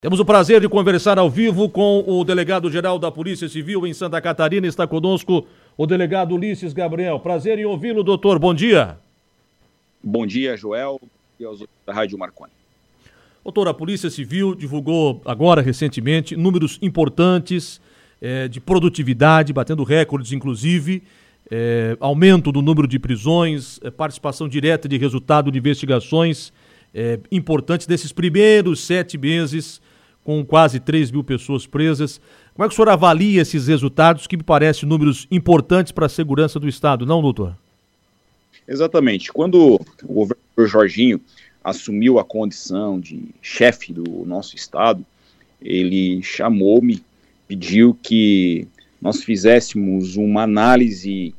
Temos o prazer de conversar ao vivo com o delegado-geral da Polícia Civil em Santa Catarina. Está conosco o delegado Ulisses Gabriel. Prazer em ouvi-lo, doutor. Bom dia. Bom dia, Joel, e aos da Rádio Marconi. Doutor, a Polícia Civil divulgou agora, recentemente, números importantes de produtividade, batendo recordes, inclusive, aumento do número de prisões, participação direta de resultado de investigações importantes desses primeiros 7 meses, com quase 3 mil pessoas presas. Como é que o senhor avalia esses resultados, que me parecem números importantes para a segurança do Estado, não, doutor? Exatamente. Quando o governador Jorginho assumiu a condição de chefe do nosso Estado, ele chamou-me, pediu que nós fizéssemos uma análise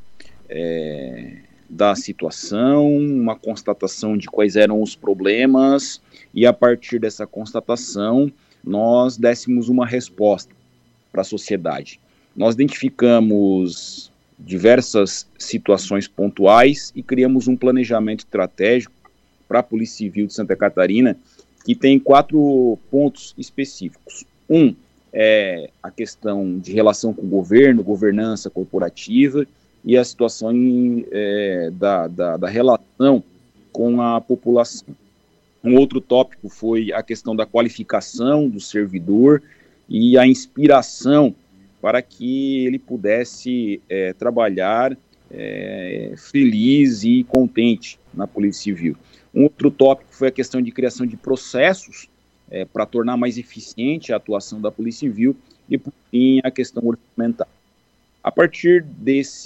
da situação, uma constatação de quais eram os problemas, e a partir dessa constatação nós dessemos uma resposta para a sociedade. Nós identificamos diversas situações pontuais e criamos um planejamento estratégico para a Polícia Civil de Santa Catarina, que tem 4 pontos específicos. Um é a questão de relação com o governo, governança corporativa, e a situação da relação com a população. Um outro tópico foi a questão da qualificação do servidor e a inspiração para que ele pudesse trabalhar feliz e contente na Polícia Civil. Um outro tópico foi a questão de criação de processos para tornar mais eficiente a atuação da Polícia Civil e, por fim, a questão orçamentária. A partir dessa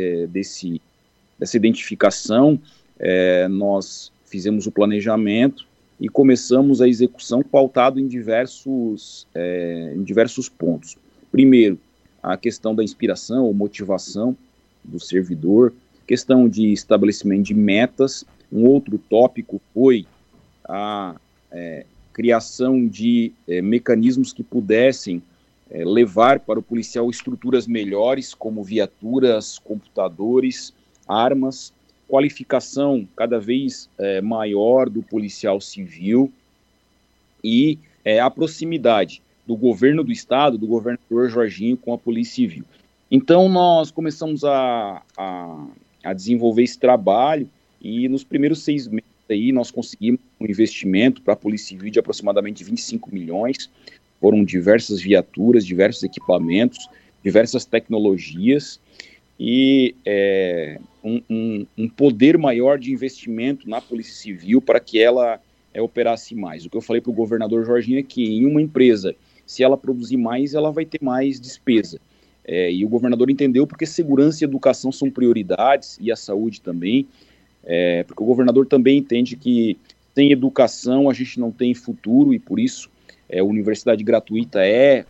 identificação, nós fizemos o planejamento e começamos a execução pautado em diversos pontos. Primeiro, a questão da inspiração ou motivação do servidor, questão de estabelecimento de metas. Um outro tópico foi a criação de mecanismos que pudessem levar para o policial estruturas melhores, como viaturas, computadores, armas, qualificação cada vez maior do policial civil e a proximidade do governo do Estado, do governador Jorginho, com a Polícia Civil. Então, nós começamos a desenvolver esse trabalho e nos primeiros 6 meses aí nós conseguimos um investimento para a Polícia Civil de aproximadamente 25 milhões, foram diversas viaturas, diversos equipamentos, diversas tecnologias e um poder maior de investimento na Polícia Civil para que ela operasse mais. O que eu falei para o governador Jorginho é que em uma empresa, se ela produzir mais, ela vai ter mais despesa. E o governador entendeu porque segurança e educação são prioridades, e a saúde também, porque o governador também entende que sem educação a gente não tem futuro, e por isso a universidade gratuita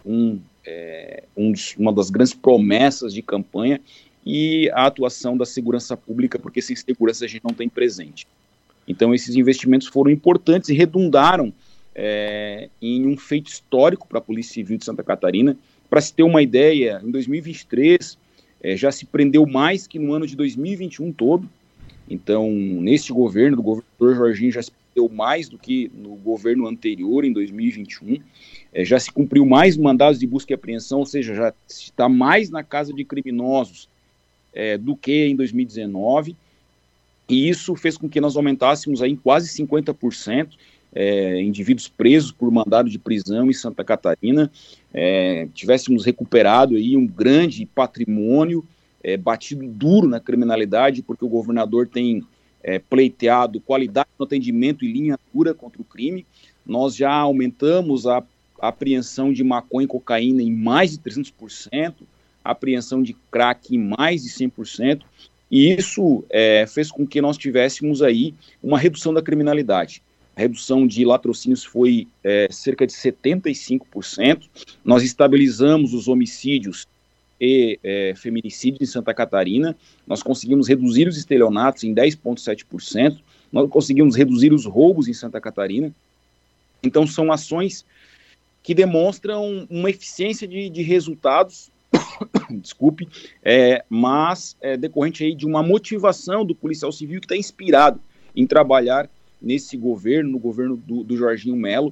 uma das grandes promessas de campanha, e a atuação da segurança pública, porque sem segurança a gente não tem presente. Então esses investimentos foram importantes e redundaram em um feito histórico para a Polícia Civil de Santa Catarina. Para se ter uma ideia, em 2023 já se prendeu mais que no ano de 2021 todo. Então, neste governo, do governador Jorginho, já se prendeu mais do que no governo anterior, em 2021. Já se cumpriu mais mandados de busca e apreensão, ou seja, já está mais na casa de criminosos do que em 2019. E isso fez com que nós aumentássemos aí em quase 50% indivíduos presos por mandado de prisão em Santa Catarina, tivéssemos recuperado aí um grande patrimônio, batido duro na criminalidade, porque o governador tem pleiteado qualidade no atendimento e linha dura contra o crime. Nós já aumentamos a apreensão de maconha e cocaína em mais de 300%, a apreensão de crack em mais de 100%, e isso fez com que nós tivéssemos aí uma redução da criminalidade. A redução de latrocínios foi cerca de 75%, nós estabilizamos os homicídios e feminicídios em Santa Catarina, nós conseguimos reduzir os estelionatos em 10,7%, nós conseguimos reduzir os roubos em Santa Catarina. Então são ações que demonstram uma eficiência de resultados, desculpe, mas decorrente aí de uma motivação do policial civil que está inspirado em trabalhar nesse governo, no governo do Jorginho Melo,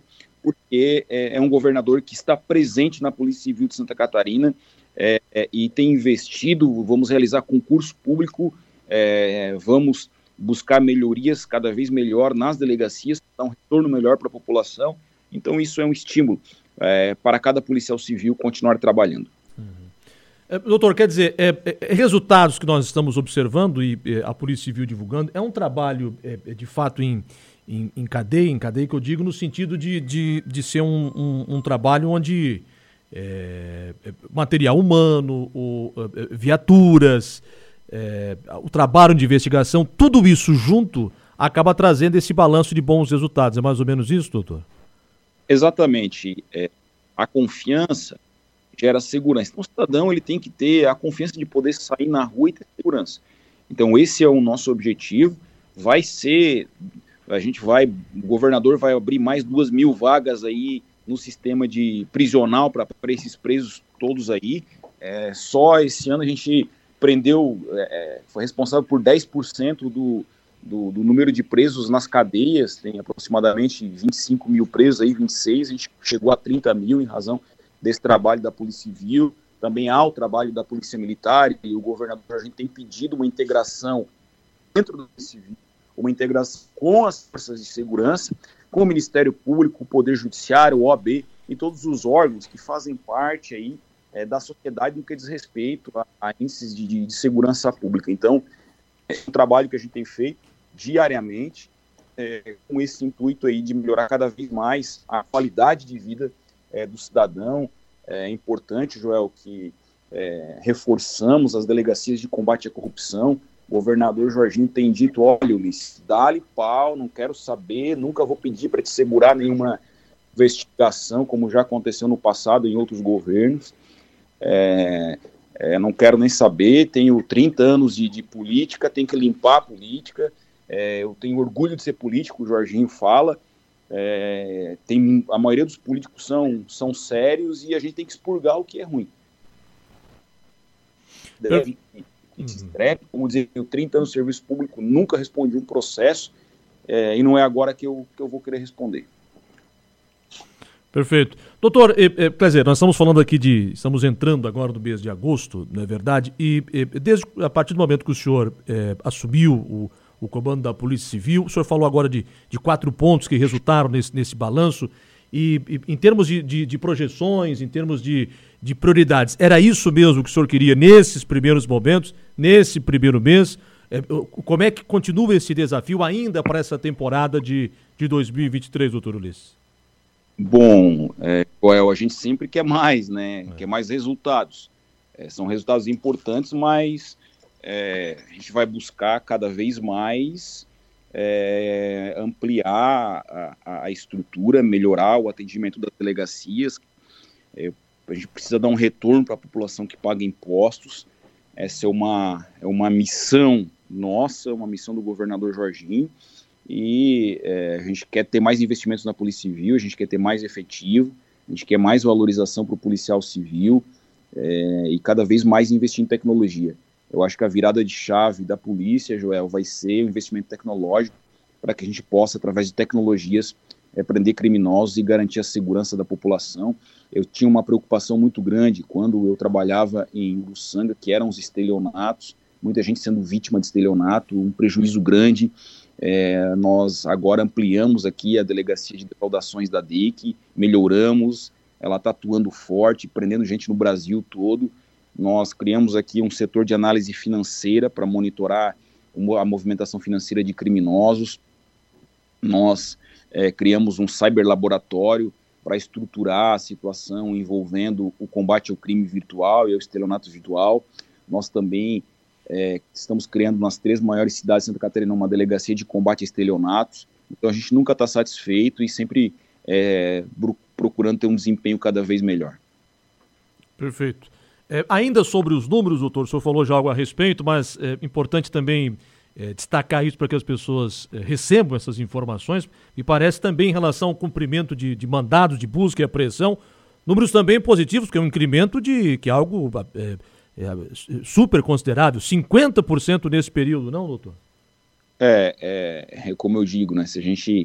porque é um governador que está presente na Polícia Civil de Santa Catarina e tem investido. Vamos realizar concurso público, vamos buscar melhorias cada vez melhor nas delegacias, dar um retorno melhor para a população. Então isso é um estímulo para cada policial civil continuar trabalhando. Doutor, quer dizer, resultados que nós estamos observando e a Polícia Civil divulgando, é um trabalho de fato em cadeia que eu digo no sentido de ser um trabalho onde material humano, viaturas, o trabalho de investigação, tudo isso junto acaba trazendo esse balanço de bons resultados. É mais ou menos isso, doutor? Exatamente. A confiança gera segurança. Então, o cidadão ele tem que ter a confiança de poder sair na rua e ter segurança. Então, esse é o nosso objetivo. O governador vai abrir mais 2.000 vagas aí no sistema de prisional para esses presos todos aí. Só esse ano a gente prendeu, foi responsável por 10% do número de presos nas cadeias. Tem aproximadamente 25 mil presos aí, 26, a gente chegou a 30 mil em razão desse trabalho da Polícia Civil. Também há o trabalho da Polícia Militar, e o governador, a gente tem pedido uma integração dentro da Polícia Civil, uma integração com as forças de segurança, com o Ministério Público, o Poder Judiciário, o OAB e todos os órgãos que fazem parte aí da sociedade no que diz respeito a índices de segurança pública. Então, é um trabalho que a gente tem feito diariamente, com esse intuito aí de melhorar cada vez mais a qualidade de vida do cidadão. É importante, Joel, que reforçamos as delegacias de combate à corrupção. O governador Jorginho tem dito: olha, Ulisses, dá-lhe pau, não quero saber, nunca vou pedir para te segurar nenhuma investigação, como já aconteceu no passado em outros governos. Não quero nem saber, tenho 30 anos de política, tenho que limpar a política, eu tenho orgulho de ser político, o Jorginho fala. A maioria dos políticos são sérios e a gente tem que expurgar o que é ruim. Deve como dizer, eu 30 anos de serviço público, nunca respondi um processo, e não é agora que eu vou querer responder. Perfeito. Doutor, quer dizer, nós estamos falando aqui estamos entrando agora no mês de agosto, não é verdade? E a partir do momento que o senhor assumiu o comando da Polícia Civil, o senhor falou agora de 4 pontos que resultaram nesse balanço, e em termos de projeções, em termos de prioridades, era isso mesmo que o senhor queria nesses primeiros momentos, nesse primeiro mês? Como é que continua esse desafio ainda para essa temporada de 2023, doutor Ulisses? Bom, Joel, a gente sempre quer mais, né? Quer mais resultados. São resultados importantes, mas a gente vai buscar cada vez mais ampliar a estrutura, melhorar o atendimento das delegacias. A gente precisa dar um retorno para a população que paga impostos. Essa é uma missão nossa, uma missão do governador Jorginho. E a gente quer ter mais investimentos na Polícia Civil, a gente quer ter mais efetivo, a gente quer mais valorização para o policial civil e cada vez mais investir em tecnologia. Eu acho que a virada de chave da polícia, Joel, vai ser o investimento tecnológico para que a gente possa, através de tecnologias, prender criminosos e garantir a segurança da população. Eu tinha uma preocupação muito grande quando eu trabalhava em Uruçanga, que eram os estelionatos, muita gente sendo vítima de estelionato, um prejuízo grande. Nós agora ampliamos aqui a delegacia de defraudações da DEIC, melhoramos, ela está atuando forte, prendendo gente no Brasil todo. Nós criamos aqui um setor de análise financeira para monitorar a movimentação financeira de criminosos. Nós criamos um cyberlaboratório para estruturar a situação envolvendo o combate ao crime virtual e ao estelionato virtual. Nós também estamos criando nas 3 maiores cidades de Santa Catarina uma delegacia de combate a estelionatos. Então a gente nunca está satisfeito e sempre procurando ter um desempenho cada vez melhor. Perfeito. Ainda sobre os números, doutor, o senhor falou já algo a respeito, mas é importante também destacar isso para que as pessoas recebam essas informações. Me parece também em relação ao cumprimento de mandados de busca e apreensão, números também positivos, que é um incremento que é algo super considerável, 50% nesse período, não, doutor? Como eu digo, né, se a gente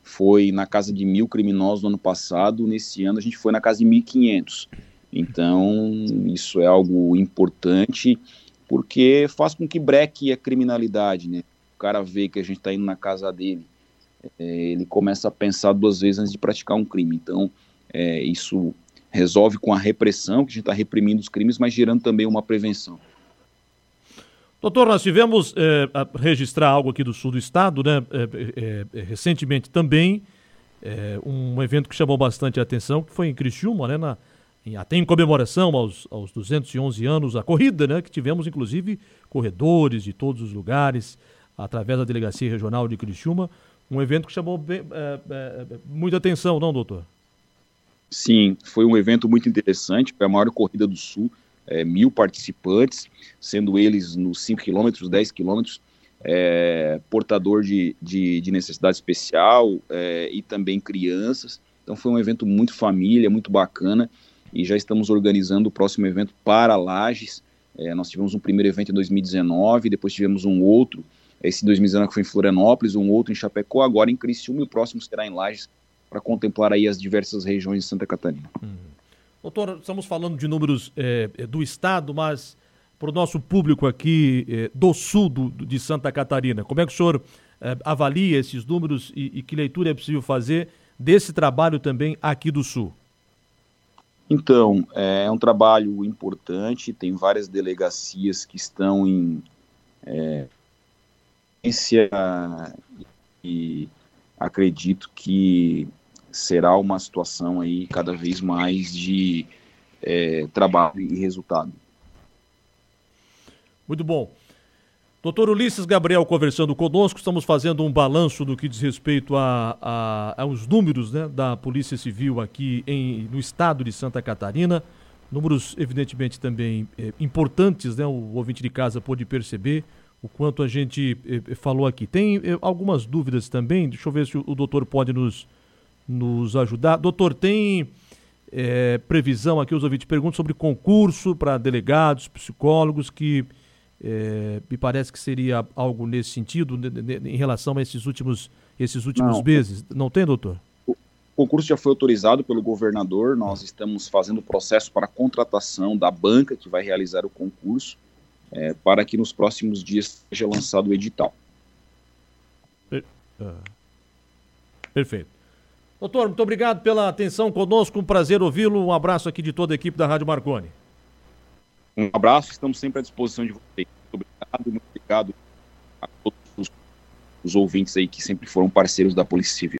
foi na casa de 1.000 criminosos no ano passado, nesse ano a gente foi na casa de 1.500. Então, isso é algo importante, porque faz com que breque a criminalidade, né? O cara vê que a gente está indo na casa dele, ele começa a pensar 2 vezes antes de praticar um crime. Então, isso resolve com a repressão, que a gente está reprimindo os crimes, mas gerando também uma prevenção. Doutor, nós tivemos a registrar algo aqui do sul do estado, né? Recentemente também, um evento que chamou bastante a atenção, que foi em Criciúma, né? Até em comemoração aos 211 anos, a corrida, né? Que tivemos, inclusive, corredores de todos os lugares, através da Delegacia Regional de Criciúma, um evento que chamou muita atenção, não, doutor? Sim, foi um evento muito interessante, foi a maior corrida do Sul, 1.000 participantes, sendo eles nos 5 quilômetros, 10 quilômetros, portador de necessidade especial e também crianças. Então foi um evento muito família, muito bacana, e já estamos organizando o próximo evento para Lages. Nós tivemos um primeiro evento em 2019, depois tivemos um outro, esse 2019 que foi em Florianópolis, um outro em Chapecó, agora em Criciúma, e o próximo será em Lages, para contemplar aí as diversas regiões de Santa Catarina. Doutor, estamos falando de números do estado, mas para o nosso público aqui do sul de Santa Catarina, como é que o senhor avalia esses números e que leitura é possível fazer desse trabalho também aqui do sul? Então, é um trabalho importante, tem várias delegacias que estão em e acredito que será uma situação aí cada vez mais de trabalho e resultado. Muito bom. Doutor Ulisses Gabriel conversando conosco, estamos fazendo um balanço do que diz respeito aos números, né, da Polícia Civil aqui no estado de Santa Catarina, números evidentemente também importantes, né, o ouvinte de casa pôde perceber o quanto a gente falou aqui. Tem algumas dúvidas também, deixa eu ver se o doutor pode nos ajudar. Doutor, tem previsão aqui, os ouvintes perguntam sobre concurso para delegados, psicólogos, que me parece que seria algo nesse sentido, em relação a esses últimos meses. Não tem, doutor? O concurso já foi autorizado pelo governador, nós estamos fazendo o processo para a contratação da banca que vai realizar o concurso, para que nos próximos dias seja lançado o edital. Perfeito. Doutor, muito obrigado pela atenção conosco, um prazer ouvi-lo, um abraço aqui de toda a equipe da Rádio Marconi. Um abraço, estamos sempre à disposição de vocês. Muito obrigado a todos os ouvintes aí que sempre foram parceiros da Polícia Civil.